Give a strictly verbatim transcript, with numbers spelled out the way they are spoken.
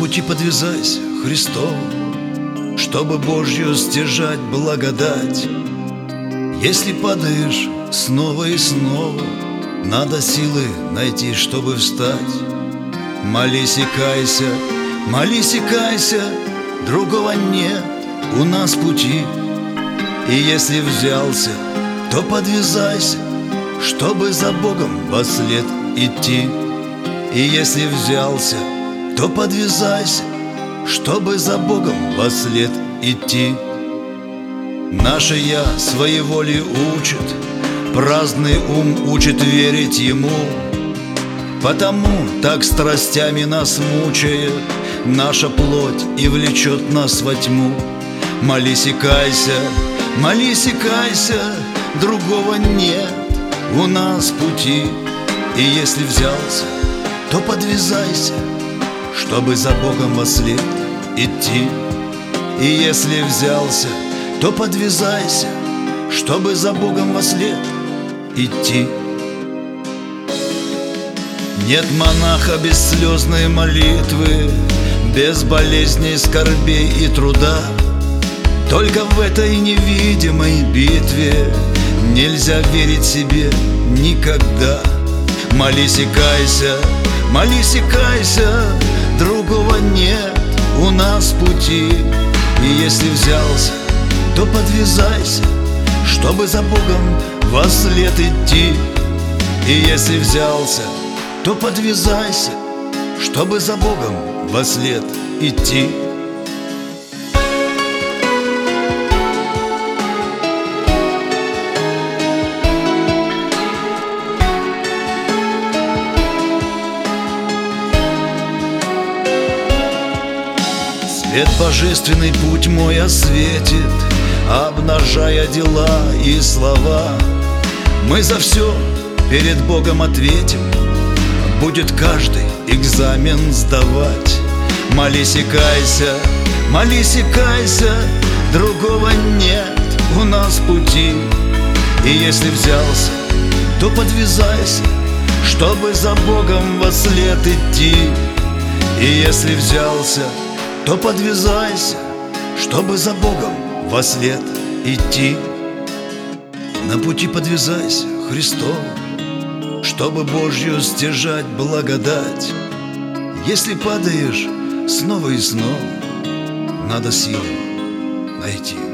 пути подвязайся Христову, чтобы Божью стяжать благодать. Если падаешь снова и снова, надо силы найти, чтобы встать. Молись и кайся, молись и кайся, другого нет у нас пути. И если взялся, то подвязайся, чтобы за Богом вослед идти. И если взялся, то подвязайся, чтобы за Богом вослед идти. Наше «я» своей воли учит, праздный ум учит верить Ему. Потому так страстями нас мучает наша плоть и влечет нас во тьму. Молись и кайся, молись и кайся, другого нет у нас пути. И если взялся, то подвязайся, чтобы за Богом вослед идти. И если взялся, то подвязайся, чтобы за Богом вослед идти. Нет монаха без слезной молитвы, без болезней, скорбей и труда. Только в этой невидимой битве нельзя верить себе никогда. Молись и кайся, молись и кайся, другого нет у нас пути. И если взялся, то подвязайся, чтобы за Богом вослед идти. И если взялся, то подвязайся, чтобы за Богом вослед идти. Свет божественный путь мой осветит, обнажая дела и слова. Мы за все перед Богом ответим, будет каждый экзамен сдавать. Молись и кайся, молись и кайся, другого нет у нас пути. И если взялся, то подвязайся, чтобы за Богом вослед идти. И если взялся, то подвязайся, чтобы за Богом вослед идти. На пути подвязайся Христову, чтобы Божью стяжать благодать. Если падаешь снова и снова, надо силы найти.